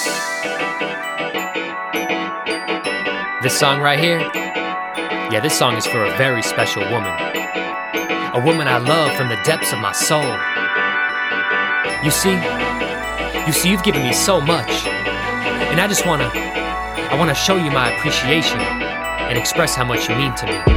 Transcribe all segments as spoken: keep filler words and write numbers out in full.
This song right here, yeah, this song is for a very special woman. A woman I love from the depths of my soul. You see, you see, you've given me so much, and I just wanna, I wanna show you my appreciation and express how much you mean to me.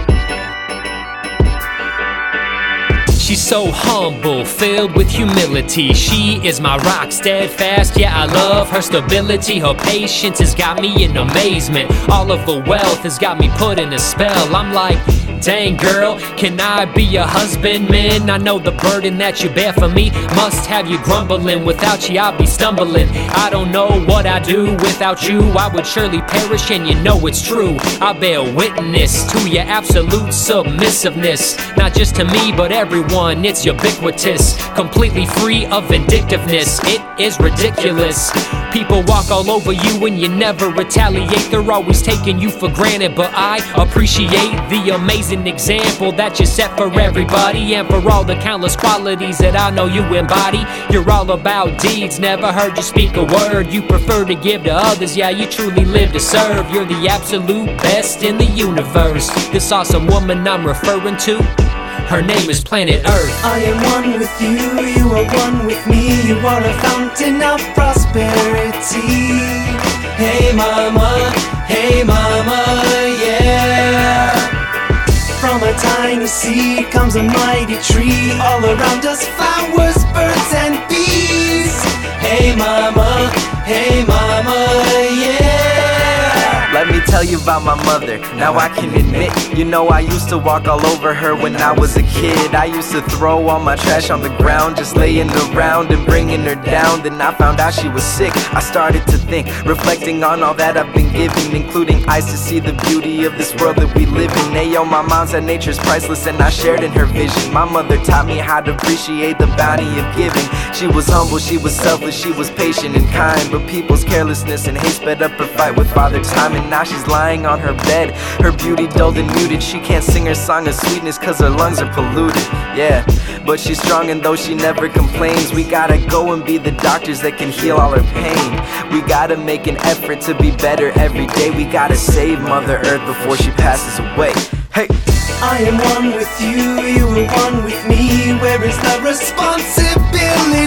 She's so humble, filled with humility. She is my rock, steadfast, yeah, I love her stability. Her patience has got me in amazement. All of her wealth has got me put in a spell. I'm like, dang girl, can I be your husbandman? I know the burden that you bear for me must have you grumbling. Without you I'll be stumbling. I don't know what I'd do without you. I would surely perish, and you know it's true. I bear witness to your absolute submissiveness. Not just to me, but everyone. It's ubiquitous, completely free of vindictiveness. It is ridiculous. People walk all over you and you never retaliate. They're always taking you for granted, but I appreciate the amazing example that you set for everybody, and for all the countless qualities that I know you embody. You're all about deeds, never heard you speak a word. You prefer to give to others, yeah, you truly live to serve. You're the absolute best in the universe. This awesome woman I'm referring to, her name is Planet Earth. I am one with you, you are one with me. You are a fountain of prosperity. Hey mama, hey mama, yeah. From a tiny seed comes a mighty tree. All around us flowers, birds and bees. Hey mama, hey mama, yeah. Let me tell you about my mother, now I can admit, you know I used to walk all over her when I was a kid. I used to throw all my trash on the ground, just laying around and bringing her down. Then I found out she was sick, I started to think, reflecting on all that I've been given, including eyes to see the beauty of this world that we live in. Ayo, my mom said nature's priceless and I shared in her vision. My mother taught me how to appreciate the bounty of giving. She was humble, she was selfless, she was patient and kind, but people's carelessness and hate sped up her fight with Father Time. And now she's lying on her bed, her beauty dulled and muted. She can't sing her song of sweetness cause her lungs are polluted. Yeah, but she's strong and though she never complains, we gotta go and be the doctors that can heal all her pain. We gotta make an effort to be better every day. We gotta save Mother Earth before she passes away. Hey! I am one with you, you are one with me. Where is the responsibility?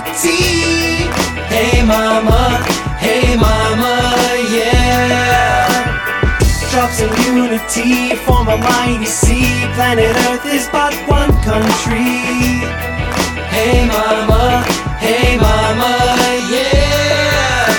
Hey mama, hey mama, yeah. Drops of unity form a mighty sea. Planet Earth is but one country. Hey mama, hey mama, yeah.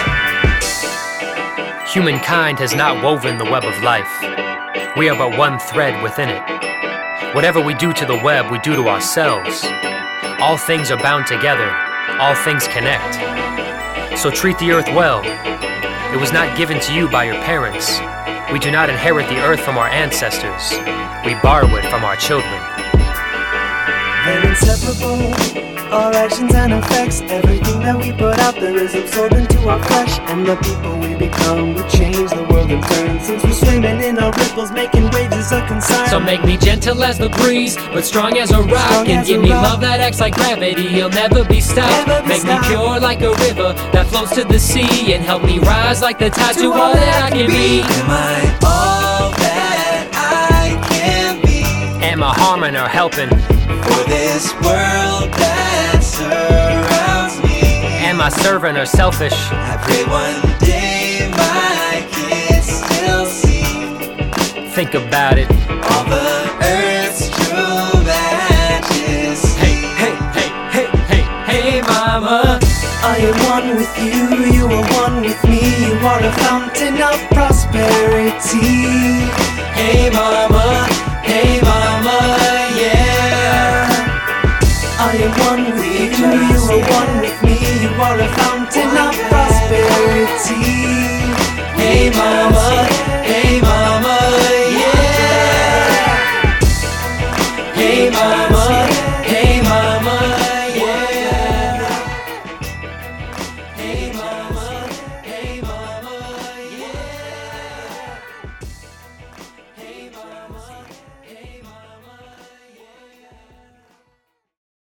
Humankind has not woven the web of life. We are but one thread within it. Whatever we do to the web, we do to ourselves. All things are bound together. All things connect. So treat the earth well. It was not given to you by your parents. We do not inherit the earth from our ancestors. We borrow it from our children. They're inseparable. Our actions and effects, everything that we put out there is absorbed into our flesh. And the people we become, we change the world in turn. Since we're swimming in our ripples, making waves is a concern. So make me gentle as the breeze, but strong as a rock. Strong and as give a me rock. love that acts like gravity, you'll never be stopped. Never be Make stopped. me pure like a river that flows to the sea, and help me rise like the tide to, To all that I can be. Am I all that I can be? Am I harming or helping? For this world that surrounds me. Am I serving or selfish? I pray one day my kids still see Think about it. all the earth's true matches. Hey, hey, hey, hey, hey, hey, mama. I am one with you, you are one with me. You are a fountain of prosperity. Hey mama, hey mama, yeah. I am one with you, you are one with me.